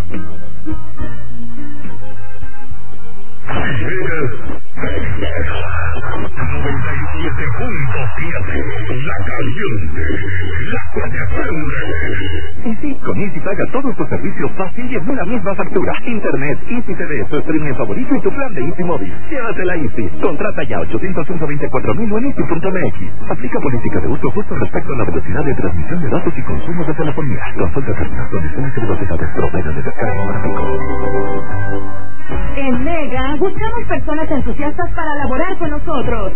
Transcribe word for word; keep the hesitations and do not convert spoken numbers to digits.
noventa y siete punto siete, la caliente, la que te prende. Y sí, con Easy paga todos tus servicios fácil y en una misma factura. Internet, Easy T V, tu streaming favorito y tu plan de Easy Móvil. Llévatela Easy. Contrata ya ochocientos uno veinticuatro mil o en easy punto m x. Aplica política de uso justo respecto a la velocidad de transmisión de datos y consumo de telefonía. Consulta términos, condiciones y velocidades propias de descarga gráfico. En Mega buscamos personas entusiastas para laborar con nosotros.